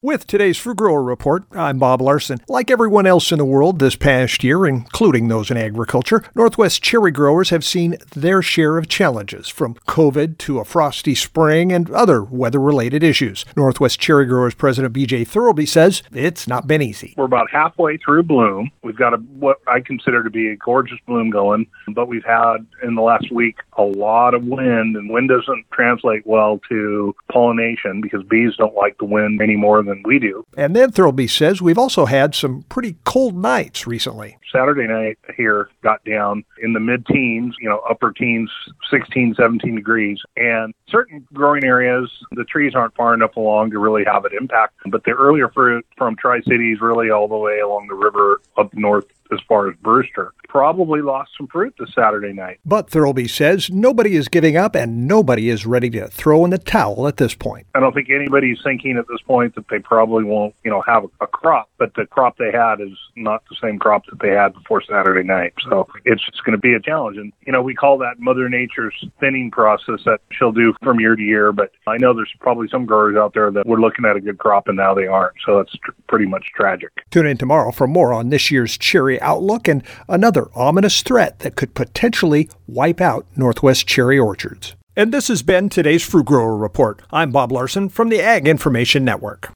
With today's Fruit Grower Report, I'm Bob Larson. Like everyone else in the world this past year, including those in agriculture, Northwest cherry growers have seen their share of challenges, from COVID to a frosty spring and other weather-related issues. Northwest Cherry Growers President B.J. Thirlby says it's not been easy. We're about halfway through bloom. We've got what I consider to be a gorgeous bloom going, but we've had in the last week a lot of wind, and wind doesn't translate well to pollination because bees don't like the wind any more than we do. And then Thirlby says we've also had some pretty cold nights recently. Saturday night here got down in the mid-teens, upper teens, 16, 17 degrees. And certain growing areas, the trees aren't far enough along to really have an impact. But the earlier fruit from Tri-Cities, really all the way along the river up north as far as Brewster, probably lost some fruit this Saturday night. But Thirlby says nobody is giving up and nobody is ready to throw in the towel at this point. I don't think anybody's thinking at this point that they probably won't, have a crop, but the crop they had is not the same crop that they had before Saturday night. So it's going to be a challenge. And, we call that Mother Nature's thinning process that she'll do from year to year. But I know there's probably some growers out there that were looking at a good crop and now they aren't. So that's pretty much tragic. Tune in tomorrow for more on this year's cherry outlook and another ominous threat that could potentially wipe out Northwest cherry orchards. And this has been today's Fruit Grower Report. I'm Bob Larson from the Ag Information Network.